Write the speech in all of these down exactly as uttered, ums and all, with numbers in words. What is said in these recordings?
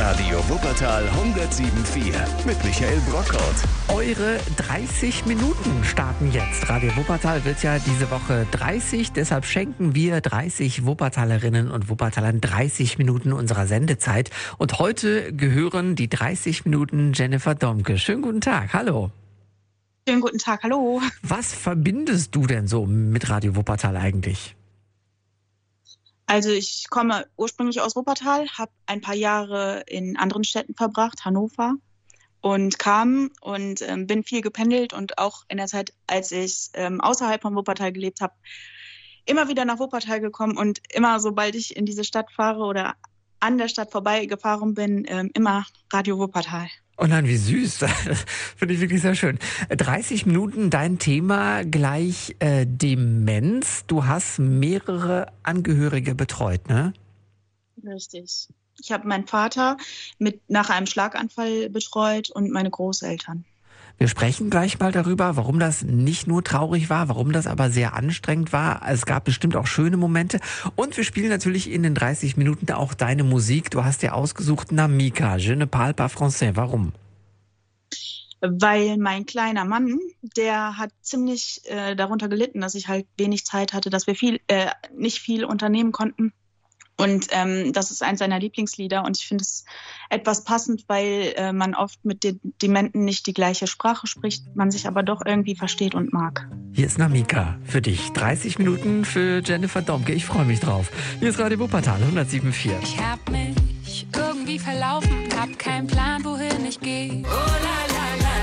Radio Wuppertal hundertsieben Komma vier mit Michael Brockhaut. Eure dreißig Minuten starten jetzt. Radio Wuppertal wird ja diese Woche dreißig, deshalb schenken wir dreißig Wuppertalerinnen und Wuppertalern dreißig Minuten unserer Sendezeit. Und heute gehören die dreißig Minuten Jennifer Domke. Schönen guten Tag, hallo. Schönen guten Tag, hallo. Was verbindest du denn so mit Radio Wuppertal eigentlich? Also ich komme ursprünglich aus Wuppertal, habe ein paar Jahre in anderen Städten verbracht, Hannover, und kam und ähm, bin viel gependelt und auch in der Zeit, als ich ähm, außerhalb von Wuppertal gelebt habe, immer wieder nach Wuppertal gekommen und immer, sobald ich in diese Stadt fahre oder an der Stadt vorbeigefahren bin, ähm, immer Radio Wuppertal. Oh nein, wie süß. Das finde ich wirklich sehr schön. dreißig Minuten, dein Thema gleich äh, Demenz. Du hast mehrere Angehörige betreut, ne? Richtig. Ich habe meinen Vater mit nach einem Schlaganfall betreut und meine Großeltern. Wir sprechen gleich mal darüber, warum das nicht nur traurig war, warum das aber sehr anstrengend war. Es gab bestimmt auch schöne Momente. Und wir spielen natürlich in den dreißig Minuten auch deine Musik. Du hast dir ausgesucht Namika, Je ne parle pas français. Warum? Weil mein kleiner Mann, der hat ziemlich äh, darunter gelitten, dass ich halt wenig Zeit hatte, dass wir viel, äh, nicht viel unternehmen konnten. Und ähm, das ist eins seiner Lieblingslieder und ich finde es etwas passend, weil äh, man oft mit den Dementen nicht die gleiche Sprache spricht, man sich aber doch irgendwie versteht und mag. Hier ist Namika für dich. dreißig Minuten für Jennifer Domke. Ich freue mich drauf. Hier ist Radio Wuppertal hundertsieben Komma vier. Ich hab mich irgendwie verlaufen, hab keinen Plan, wohin ich gehe. Oh, la, la, la.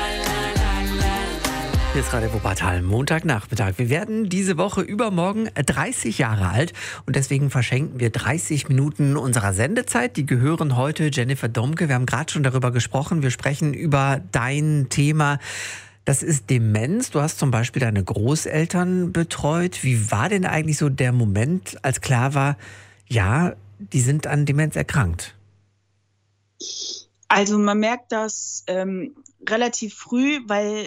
Hier ist Radio Wuppertal, Montagnachmittag. Wir werden diese Woche übermorgen dreißig Jahre alt und deswegen verschenken wir dreißig Minuten unserer Sendezeit. Die gehören heute Jennifer Domke. Wir haben gerade schon darüber gesprochen. Wir sprechen über dein Thema. Das ist Demenz. Du hast zum Beispiel deine Großeltern betreut. Wie war denn eigentlich so der Moment, als klar war, ja, die sind an Demenz erkrankt? Also man merkt das ähm, relativ früh, weil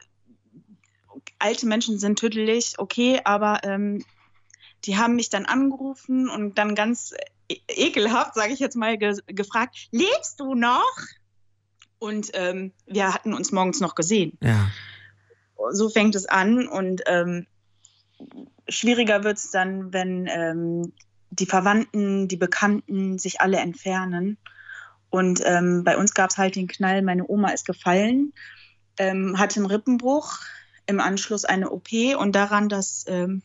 alte Menschen sind tödlich, okay, aber ähm, die haben mich dann angerufen und dann ganz e- ekelhaft, sage ich jetzt mal, ge- gefragt, lebst du noch? Und ähm, wir hatten uns morgens noch gesehen. Ja. So fängt es an und ähm, schwieriger wird es dann, wenn ähm, die Verwandten, die Bekannten sich alle entfernen. Und ähm, bei uns gab es halt den Knall, meine Oma ist gefallen, ähm, hatte einen Rippenbruch, im Anschluss eine O P und daran das ähm,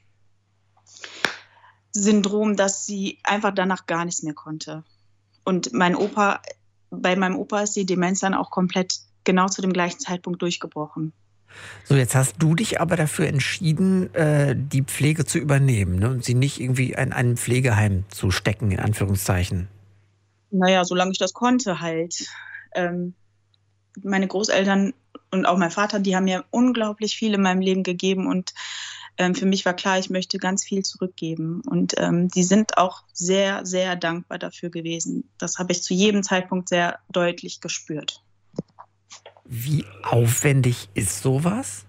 Syndrom, dass sie einfach danach gar nichts mehr konnte. Und mein Opa, bei meinem Opa ist die Demenz dann auch komplett genau zu dem gleichen Zeitpunkt durchgebrochen. So, jetzt hast du dich aber dafür entschieden, äh, die Pflege zu übernehmen, ne? Und sie nicht irgendwie in ein Pflegeheim zu stecken, in Anführungszeichen. Naja, solange ich das konnte halt. Ähm, meine Großeltern und auch mein Vater, die haben mir unglaublich viel in meinem Leben gegeben und ähm, für mich war klar, ich möchte ganz viel zurückgeben und ähm, die sind auch sehr, sehr dankbar dafür gewesen. Das habe ich zu jedem Zeitpunkt sehr deutlich gespürt. Wie aufwendig ist sowas?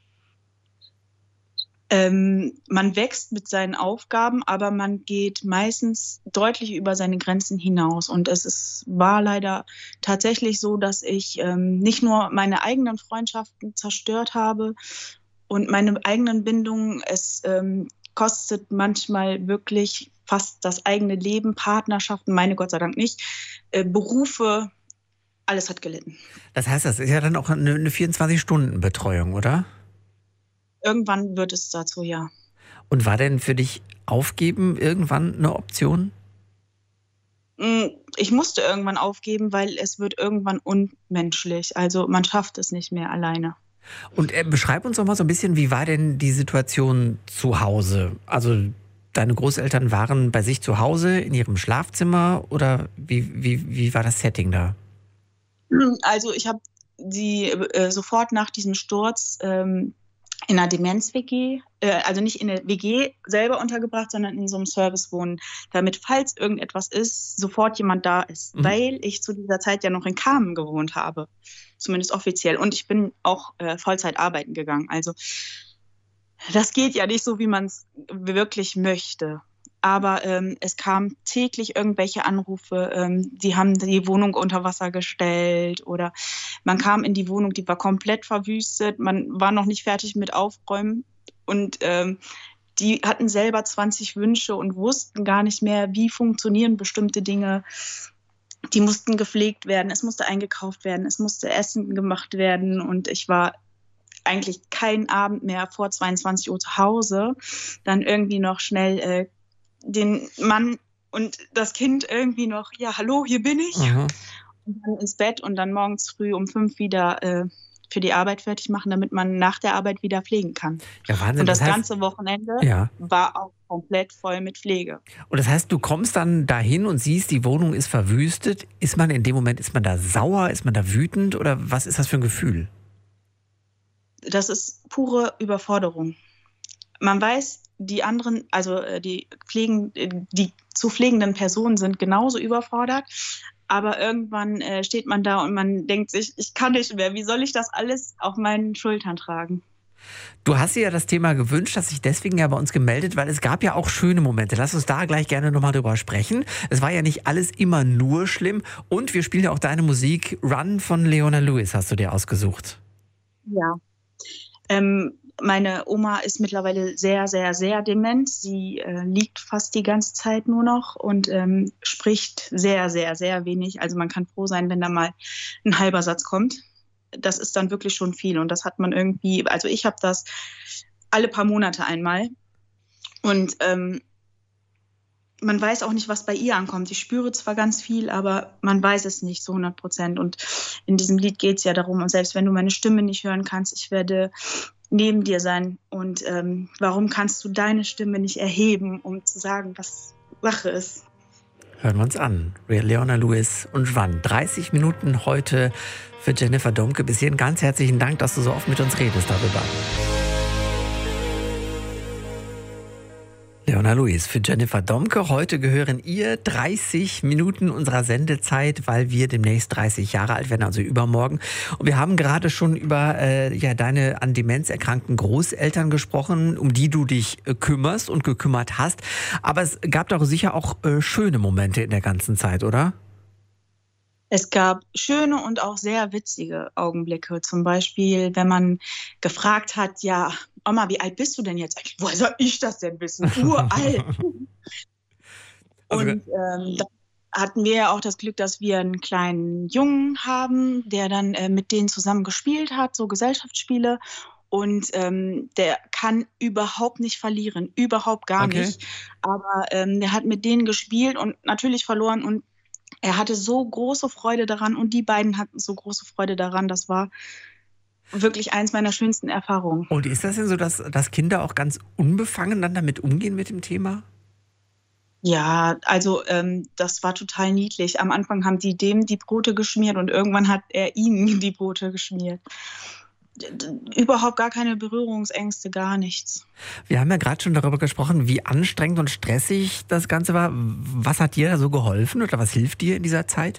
Ähm, man wächst mit seinen Aufgaben, aber man geht meistens deutlich über seine Grenzen hinaus. Und es ist, war leider tatsächlich so, dass ich ähm, nicht nur meine eigenen Freundschaften zerstört habe und meine eigenen Bindungen. Es ähm, kostet manchmal wirklich fast das eigene Leben, Partnerschaften, meine Gott sei Dank nicht, äh, Berufe, alles hat gelitten. Das heißt, das ist ja dann auch eine, eine vierundzwanzig-Stunden-Betreuung, oder? Irgendwann wird es dazu, ja. Und war denn für dich Aufgeben irgendwann eine Option? Ich musste irgendwann aufgeben, weil es wird irgendwann unmenschlich. Also man schafft es nicht mehr alleine. Und äh, beschreib uns doch mal so ein bisschen, wie war denn die Situation zu Hause? Also deine Großeltern waren bei sich zu Hause in ihrem Schlafzimmer oder wie, wie, wie war das Setting da? Also ich habe sie äh, sofort nach diesem Sturz ähm, in einer Demenz-W G, äh, also nicht in der W G selber untergebracht, sondern in so einem Servicewohnen, damit, falls irgendetwas ist, sofort jemand da ist. Mhm. Weil ich zu dieser Zeit ja noch in Kamen gewohnt habe, zumindest offiziell. Und ich bin auch äh, Vollzeit arbeiten gegangen. Also das geht ja nicht so, wie man es wirklich möchte. aber ähm, es kamen täglich irgendwelche Anrufe, ähm, die haben die Wohnung unter Wasser gestellt oder man kam in die Wohnung, die war komplett verwüstet, man war noch nicht fertig mit Aufräumen und ähm, die hatten selber zwanzig Wünsche und wussten gar nicht mehr, wie funktionieren bestimmte Dinge. Die mussten gepflegt werden, es musste eingekauft werden, es musste Essen gemacht werden und ich war eigentlich keinen Abend mehr vor zweiundzwanzig Uhr zu Hause, dann irgendwie noch schnell äh, den Mann und das Kind irgendwie noch, ja, hallo, hier bin ich. Aha. Und dann ins Bett und dann morgens früh um fünf wieder äh, für die Arbeit fertig machen, damit man nach der Arbeit wieder pflegen kann. Ja, Wahnsinn. Und das, das heißt, ganze Wochenende ja. war auch komplett voll mit Pflege. Und das heißt, du kommst dann dahin und siehst, die Wohnung ist verwüstet. Ist man in dem Moment, ist man da sauer, ist man da wütend oder was ist das für ein Gefühl? Das ist pure Überforderung. Man weiß, die anderen, also die, pflegen, die zu pflegenden Personen sind genauso überfordert, aber irgendwann äh, steht man da und man denkt sich, ich kann nicht mehr, wie soll ich das alles auf meinen Schultern tragen? Du hast dir ja das Thema gewünscht, hast dich deswegen ja bei uns gemeldet, weil es gab ja auch schöne Momente. Lass uns da gleich gerne nochmal drüber sprechen. Es war ja nicht alles immer nur schlimm und wir spielen ja auch deine Musik. Run von Leona Lewis hast du dir ausgesucht. Ja. Ähm, meine Oma ist mittlerweile sehr, sehr, sehr dement. Sie äh, liegt fast die ganze Zeit nur noch und ähm, spricht sehr, sehr, sehr wenig. Also man kann froh sein, wenn da mal ein halber Satz kommt. Das ist dann wirklich schon viel und das hat man irgendwie, also ich habe das alle paar Monate einmal und ähm, man weiß auch nicht, was bei ihr ankommt. Ich spüre zwar ganz viel, aber man weiß es nicht zu hundert Prozent. Und in diesem Lied geht es ja darum, und selbst wenn du meine Stimme nicht hören kannst, ich werde neben dir sein. Und ähm, warum kannst du deine Stimme nicht erheben, um zu sagen, was Sache ist? Hören wir uns an. Leona Lewis und Run. dreißig Minuten heute für Jennifer Domke. Bis hierhin ganz herzlichen Dank, dass du so oft mit uns redest darüber. Leona Lewis für Jennifer Domke. Heute gehören ihr dreißig Minuten unserer Sendezeit, weil wir demnächst dreißig Jahre alt werden, also übermorgen. Und wir haben gerade schon über äh, ja, deine an Demenz erkrankten Großeltern gesprochen, um die du dich äh, kümmerst und gekümmert hast. Aber es gab doch sicher auch äh, schöne Momente in der ganzen Zeit, oder? Es gab schöne und auch sehr witzige Augenblicke. Zum Beispiel, wenn man gefragt hat, ja, Oma, wie alt bist du denn jetzt? Woher soll ich das denn wissen? Uralt. Also, und ähm, da hatten wir ja auch das Glück, dass wir einen kleinen Jungen haben, der dann äh, mit denen zusammen gespielt hat, so Gesellschaftsspiele. Und ähm, der kann überhaupt nicht verlieren, überhaupt gar okay. nicht. Aber ähm, der hat mit denen gespielt und natürlich verloren und er hatte so große Freude daran und die beiden hatten so große Freude daran. Das war wirklich eins meiner schönsten Erfahrungen. Und ist das denn so, dass, dass Kinder auch ganz unbefangen dann damit umgehen mit dem Thema? Ja, also ähm, das war total niedlich. Am Anfang haben die dem die Brote geschmiert und irgendwann hat er ihnen die Brote geschmiert. Überhaupt gar keine Berührungsängste, gar nichts. Wir haben ja gerade schon darüber gesprochen, wie anstrengend und stressig das Ganze war. Was hat dir da so geholfen oder was hilft dir in dieser Zeit?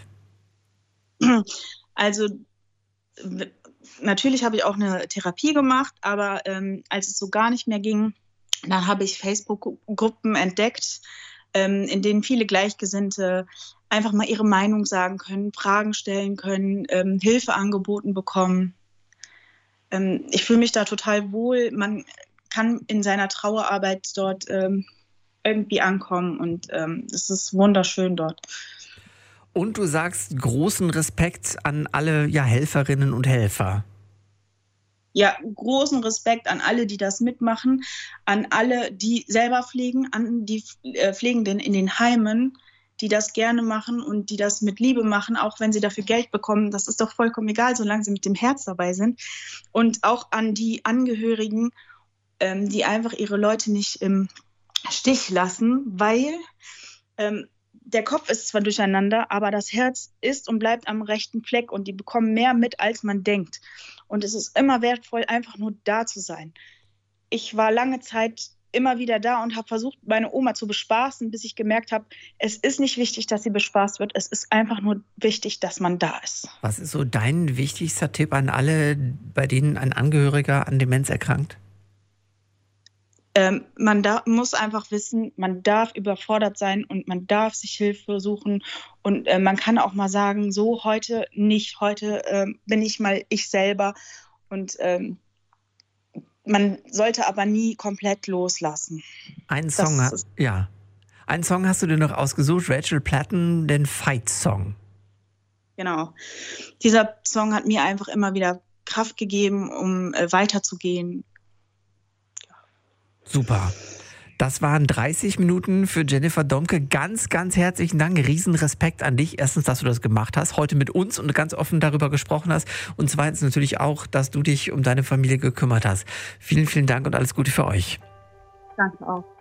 Also natürlich habe ich auch eine Therapie gemacht, aber ähm, als es so gar nicht mehr ging, dann habe ich Facebook-Gruppen entdeckt, ähm, in denen viele Gleichgesinnte einfach mal ihre Meinung sagen können, Fragen stellen können, ähm, Hilfe angeboten bekommen. Ähm, ich fühle mich da total wohl. Man kann in seiner Trauerarbeit dort ähm, irgendwie ankommen und ähm, es ist wunderschön dort. Und du sagst großen Respekt an alle ja, Helferinnen und Helfer. Ja, großen Respekt an alle, die das mitmachen, an alle, die selber pflegen, an die äh, Pflegenden in den Heimen, die das gerne machen und die das mit Liebe machen, auch wenn sie dafür Geld bekommen. Das ist doch vollkommen egal, solange sie mit dem Herz dabei sind. Und auch an die Angehörigen, ähm, die einfach ihre Leute nicht im Stich lassen, weil ähm, der Kopf ist zwar durcheinander, aber das Herz ist und bleibt am rechten Fleck und die bekommen mehr mit, als man denkt. Und es ist immer wertvoll, einfach nur da zu sein. Ich war lange Zeit immer wieder da und habe versucht, meine Oma zu bespaßen, bis ich gemerkt habe, es ist nicht wichtig, dass sie bespaßt wird. Es ist einfach nur wichtig, dass man da ist. Was ist so dein wichtigster Tipp an alle, bei denen ein Angehöriger an Demenz erkrankt? ähm, man da, muss einfach wissen, man darf überfordert sein und man darf sich Hilfe suchen. Und äh, man kann auch mal sagen, so heute nicht, heute äh, bin ich mal ich selber. Und ähm, man sollte aber nie komplett loslassen. Einen Song, Das ist- ja. Einen Song hast du dir noch ausgesucht, Rachel Platten, den Fight-Song. Genau. Dieser Song hat mir einfach immer wieder Kraft gegeben, um äh, weiterzugehen. Super. Das waren dreißig Minuten für Jennifer Domke. Ganz, ganz herzlichen Dank. Riesenrespekt an dich. Erstens, dass du das gemacht hast, heute mit uns und ganz offen darüber gesprochen hast. Und zweitens natürlich auch, dass du dich um deine Familie gekümmert hast. Vielen, vielen Dank und alles Gute für euch. Danke auch.